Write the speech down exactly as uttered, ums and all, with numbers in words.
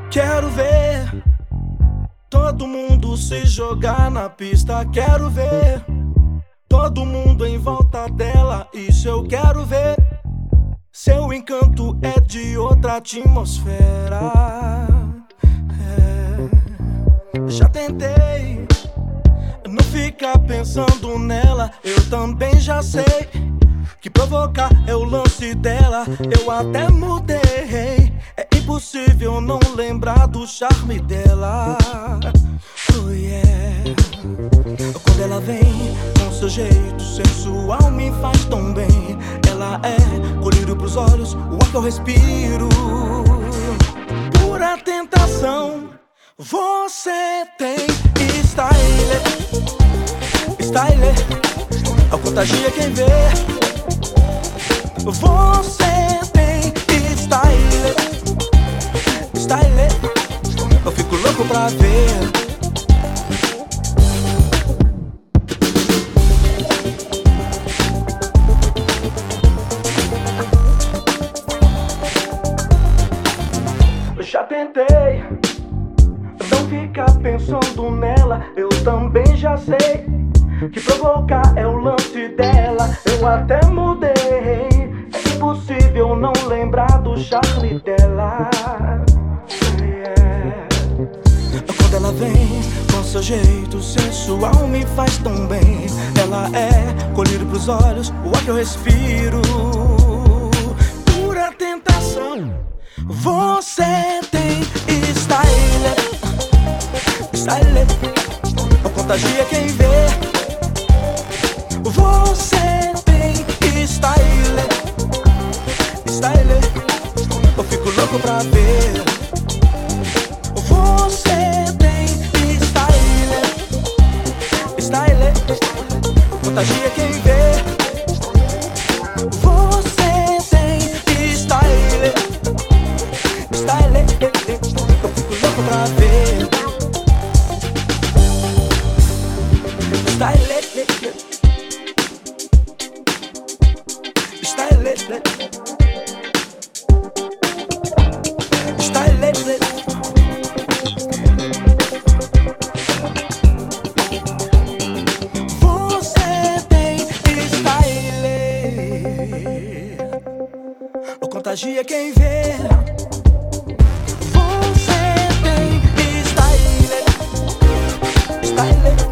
Quero ver todo mundo se jogar na pista. Quero ver todo mundo em volta dela. Isso eu quero ver. Seu encanto é de outra atmosfera. É. Já tentei não ficar pensando nela. Eu também já sei que provocar é o lance dela. Eu até mudei. É impossível não lembrar do charme dela. Oh yeah. Quando ela vem com seu jeito sensual, me faz tão bem. Ela é colírio pros olhos, o ar que eu respiro. Pura tentação, você tem style. Style, ao contagia quem vê. Você tem style. Style, eu fico louco pra ver. Já tentei não ficar pensando nela. Eu também já sei que provocar é o lance dela. Eu até mudei. É impossível não lembrar do charme dela. Yeah. Quando ela vem com seu jeito sensual, me faz tão bem. Ela é colírio pros olhos, o ar que eu respiro. Pura tentação, você tem style. Style, contagia quem vê. Você tem style. Style, eu fico louco pra ver. Você tem style. Style, contagia quem vê. Você tem style. Style, eu fico louco pra ver. Style, style, style. Você tem style. O contagia quem vê. Você tem style. Style.